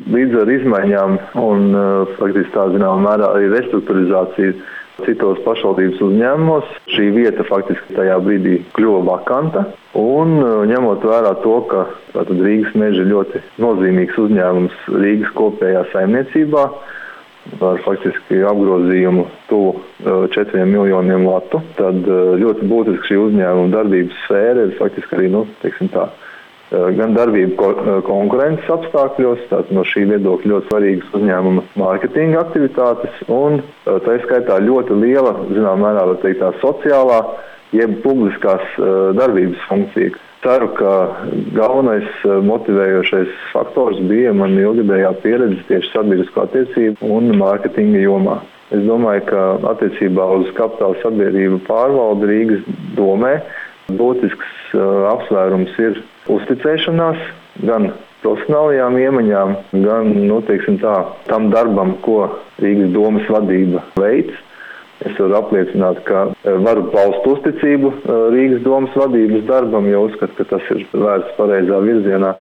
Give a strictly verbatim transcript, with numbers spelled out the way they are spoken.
Līdz ar izmaiņām un faktiski tā zināmā mērā arī restruktūrizāciju citos pašvaldības uzņēmumos, šī vieta faktiski tajā brīdī kļuva vakanta. Un ņemot vērā to, ka tātad Rīgas meži ir ļoti nozīmīgs uzņēmums Rīgas kopējā saimniecībā, ar faktiski apgrozījumu tuvu četriem miljoniem latu, tad ļoti būtiski šī uzņēmuma darbības sfēra ir faktiski arī, nu, teiksim tā, gan darbība konkurences apstākļos, tātad no šī viedokļa ļoti svarīgas uzņēmuma mārketinga aktivitātes un tā skaitā ļoti liela, zinām mērā, var teikt, tā sociālā, jeb publiskās darbības funkcija. Ceru, ka galvenais motivējošais faktors bija man ilgadējā pieredze tieši sabiedrisko attiecību un mārketinga jomā. Es domāju, ka attiecībā uz kapitāla sabiedrību pārvaldi Rīgas domē būtisks apsvērums ir uzticēšanās gan profesionālajām iemaņām, gan, nu, teiksim tā, tam darbam, ko Rīgas domas vadība veic. Es varu apliecināt, ka varu paust uzticību Rīgas domas vadības darbam, jo uzskatu, ka tas ir vērts pareizā virzienā.